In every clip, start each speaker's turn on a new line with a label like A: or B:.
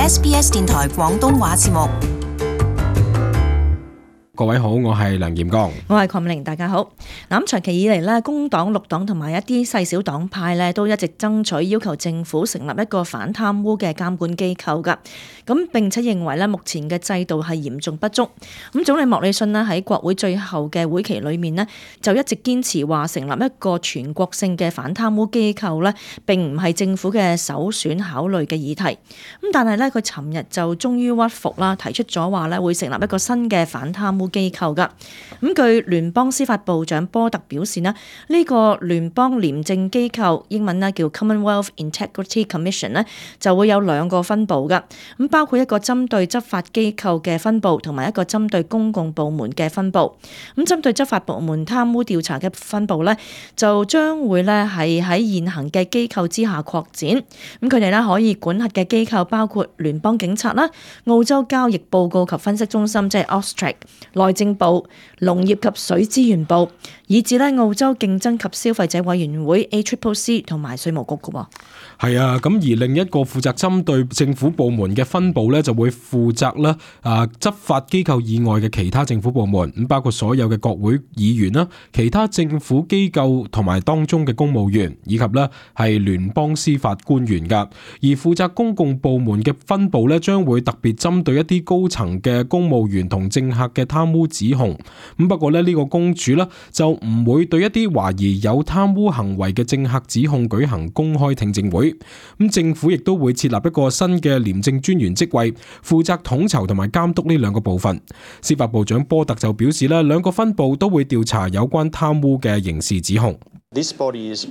A: SBS 電台廣東話節目。
B: 各位好，我係梁炎剛，
C: 我係鄺美玲，大家好。咁長期以嚟咧，工黨、綠黨同埋一啲細小黨派咧，都一直爭取要求政府成立一個反貪污嘅監管機構噶。咁並且認為咧，目前嘅制度係嚴重不足。咁總理莫里遜咧喺國會最後嘅會期裏面咧，就一直堅持話成立一個全國性嘅反貪污機構咧，並唔係政府嘅首選考慮嘅議題。咁但係咧，佢尋日就終於屈服啦，提出咗話咧會成立一個新嘅反貪污機構噶。咁據聯邦司法部長波特表示呢，呢個聯邦廉政機構英文呢叫 Commonwealth Integrity Commission 呢，就會有兩個分部噶。咁包括一個針對執法機構嘅分部，同埋一個針對公共部門嘅分部。咁針對執法部門貪污調查嘅分部呢，就將會呢係喺現行嘅機構之下擴展。咁佢哋呢可以管轄嘅機構包括聯邦警察啦、澳洲交易報告及分析中心即係 AUSTRAC、內政部、農業及水資源部，以至咧澳洲競爭及消費者委員會 ACCC 同埋稅務局嘅喎。
B: 係啊，咁而另一個負責針對政府部門嘅分部咧，就會負責咧執法機構以外嘅其他政府部門，咁包括所有嘅國會議員啦、其他政府機構同埋當中嘅公務員，以及咧係聯邦司法官員噶。而負責公共部門嘅分部咧，將會特別針對一啲高層嘅公務員同政客嘅貪污指控。咁不過咧，呢個公署咧就唔會對一啲懷疑有貪污行為嘅政客指控舉行公開聽證會。咁政府亦都會設立一個新嘅廉政專員職位，負責統籌同埋監督呢兩個部分。司法部長波特就表示咧，兩個分部都會調查有關貪污嘅刑事指控。
D: This body is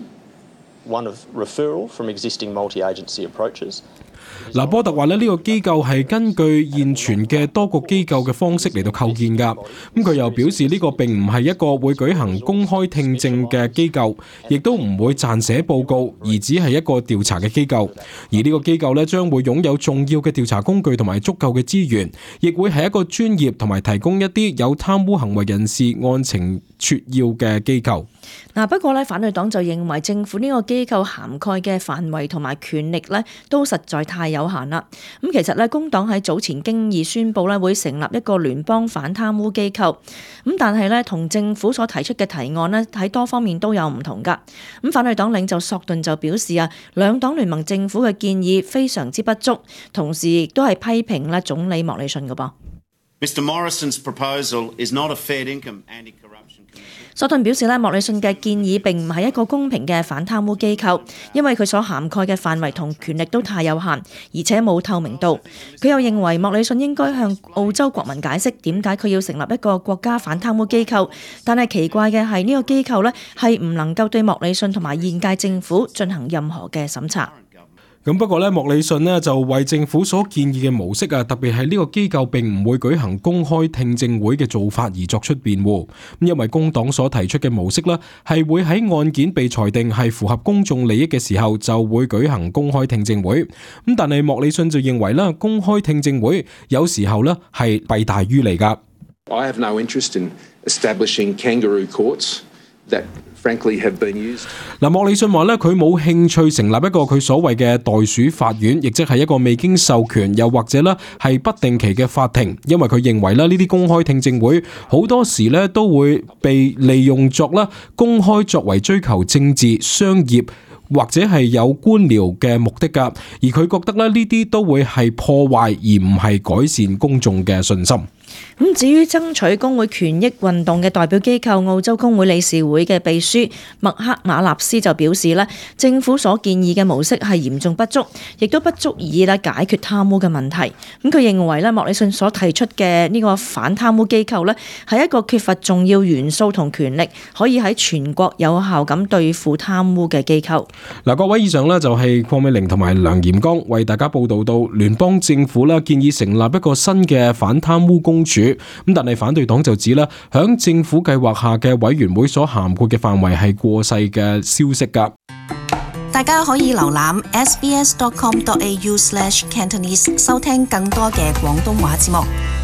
D: one of referral from existing multi-agency approaches.
B: 波特話呢個機構係根據現存嘅多個機構嘅方式嚟到構建㗎。咁佢又表示呢個並唔係一個會舉行公開聽證嘅機構，亦都唔會撰寫報告，而只係一個調查嘅機構。而呢個機構呢，將會擁有重要嘅調查工具同埋足夠嘅資源，亦會係一個專業同埋提供一啲有貪污行為人士案情撮要嘅機構。
C: 不過咧，反對黨就認為政府呢個機構涵蓋嘅範圍同埋權力咧，都實在太有限啦。咁其實咧，工黨喺早前經已宣布咧，會成立一個聯邦反貪污機構。咁但係咧，同政府所提出嘅提案咧，喺多方面都有唔同噶。咁反對黨領袖索頓就表示啊，兩黨聯盟政府嘅建議非常之不足，同時亦都係批評咧總理莫里遜嘅噃。
E: Mr. Morrison's proposal is not a fair income anti-corruption commission.
C: 索頓表示咧，莫里遜嘅建議並唔係一個公平嘅反貪污機構，因為佢所涵蓋嘅範圍同權力都太有限，而且冇透明度。佢又認為莫里遜應該向澳洲國民解釋點解佢要成立一個國家反貪污機構，但係奇怪嘅係呢個機構咧係唔能夠對莫里遜同埋現屆政府進行任何嘅審查。
B: 咁不過咧，莫里遜呢就為政府所建議嘅模式啊，特別係呢個機構並唔會舉行公開聽證會嘅做法而作出辯護。因為工黨所提出嘅模式呢，係會喺案件被裁定係符合公眾利益嘅時候，就會舉行公開聽證會。咁但係莫里遜就認為啦，公開聽證會有時候呢係弊大於利㗎。
F: I have no interest in establishing kangaroo courts that frankly have been used.
B: 莫里遜話咧，佢冇興趣成立一個佢所謂嘅袋鼠法院，亦即係一個未經授權又或者咧係不定期嘅法庭，因為佢認為咧呢啲公開聽證會好多時咧都會被利用作啦公開作為追求政治、商業或者係有官僚嘅目的㗎，而佢覺得咧呢啲都會係破壞而唔係改善公眾嘅信心。
C: 咁至於爭取工會權益運動嘅代表機構澳洲工會理事會嘅秘書麥克馬納斯就表示咧，政府所建議嘅模式係嚴重不足，亦都不足以咧解決貪污嘅問題。咁佢認為咧，莫里遜所提出嘅呢個反貪污機構咧，係一個缺乏重要元素同權力，可以喺全國有效咁對付貪污嘅機構。
B: 各位，以上呢就係鄺美玲同埋梁炎剛為大家報道到聯邦政府啦建議成立一個新嘅反貪污公署。咁但係反對黨就指啦，響政府計劃下嘅委員會所涵蓋嘅範圍係過細嘅消息㗎。
A: 大家可以瀏覽 sbs.com.au/Cantonese 收聽更多嘅廣東話節目。